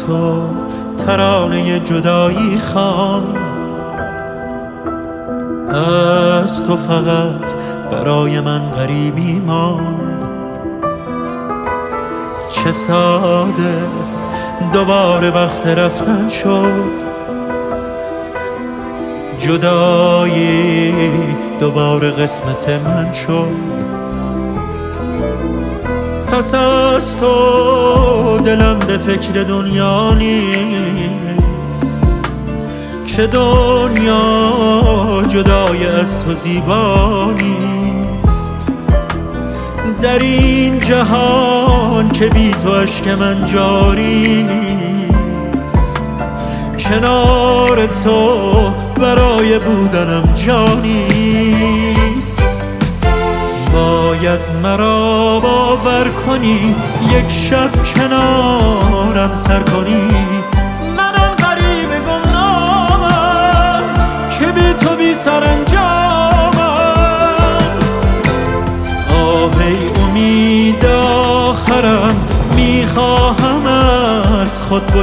تو ترانه جدایی خواند، از تو فقط برای من غریبی ماند. چه ساده دوباره وقت رفتن شد، جدایی دوباره قسمت من شد. پس از تو دلم به فکر دنیا نیست، که دنیا جدای از تو زیبا نیست. در این جهان که بی تو اشک من جاری نیست، کنار تو برای بودنم جانیست. باید مرا باور کنی، یک شب کنارم سر کنی. من آن غریب گمنامم که بی تو بی سرانجامم. آه ای امید آخرم، میخواهم از خود